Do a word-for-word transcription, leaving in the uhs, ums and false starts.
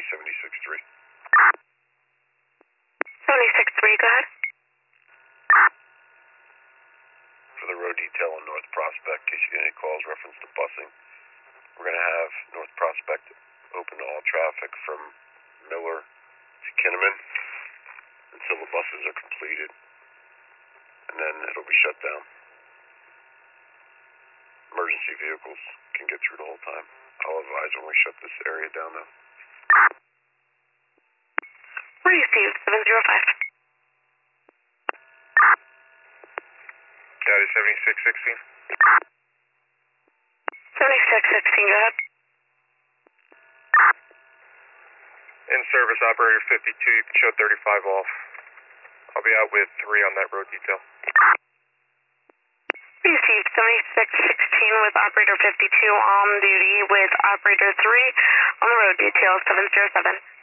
seventy-six three. seventy-six three, go ahead. For the road detail on North Prospect, in case you get any calls reference to busing, we're going to have North Prospect open to all traffic from Miller to Kinnaman until the buses are completed, and then it'll be shut down. Emergency vehicles can get through the whole time. I'll advise when we shut this area down, though. Received, seven zero five. Got it, seventy-six sixteen. seventy-six sixteen, go ahead. In service, operator fifty-two, you can show thirty-five off. I'll be out with three on that road detail. Received, seventy-six sixteen with operator fifty-two on duty with operator three on the road detail, seven zero seven.